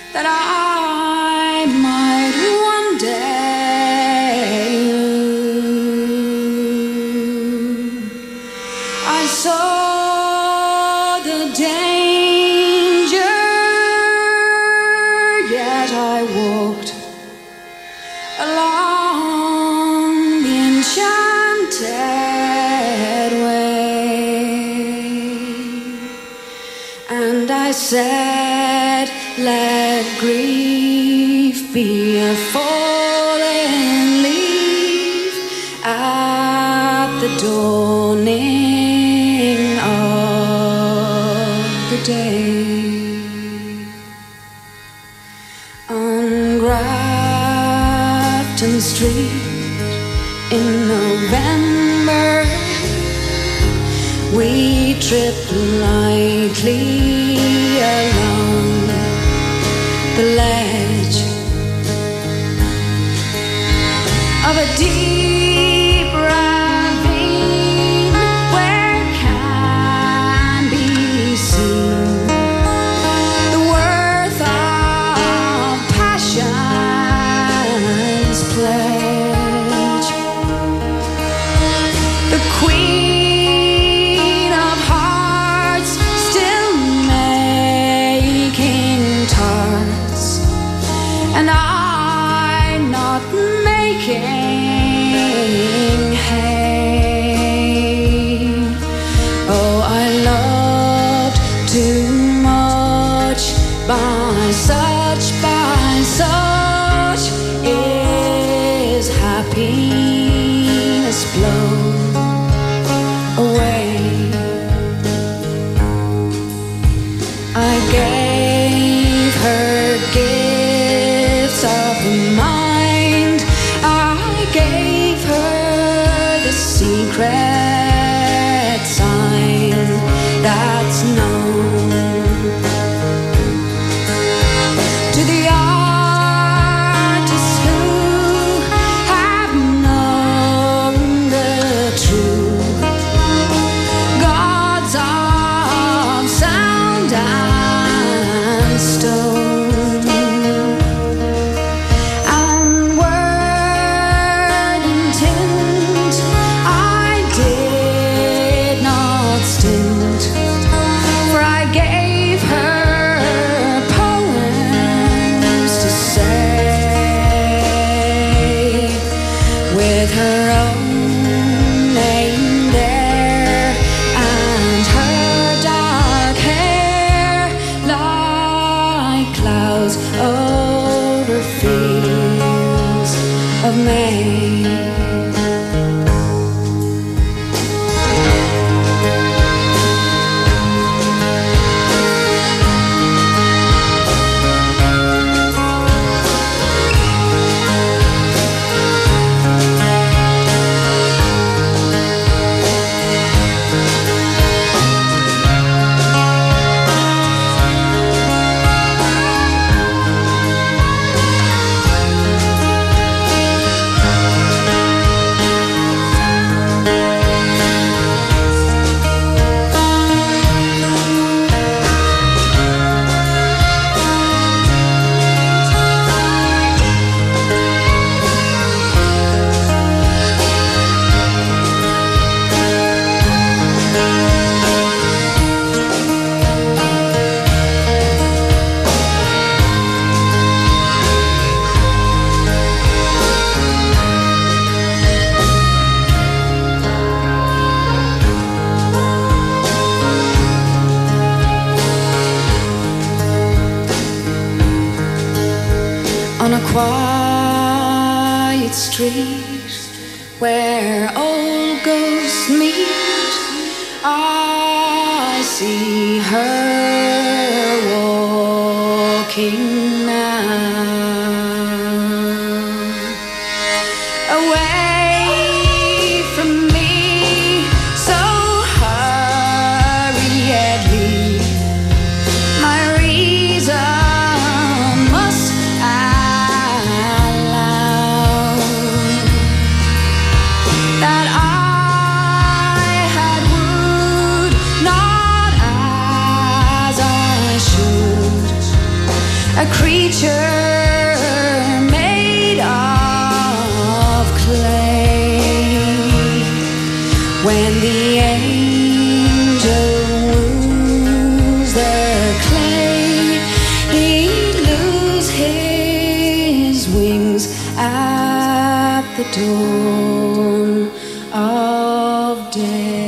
that I might one day lose. I saw the danger, yet I walked along the enchanted way, and I said, let grief be a fallen leaf at the dawning of the day. On Grafton Street in November, we tripped lightly along the ledge of a deep ravine where can be seen the worth of passion's pledge. The Queen of Hearts still making tarts, and I'm not making hay. Oh, I loved too much by such is happiness blown away. I gave her gifts of the mind. I gave her the secret sign that's known to the artists who have known the truth. Gods of sound and stone, and word and tint I did not stint, for I gave her poems to say, with her own name there and her dark hair like clouds over fields of May. On a quiet street where old ghosts meet, I see her walking now, away from me so hurriedly. My reason must allow that I had wooed not as I should, a creature made of clay. When the angel woos the clay, he'd lose his wings at the dawn of day.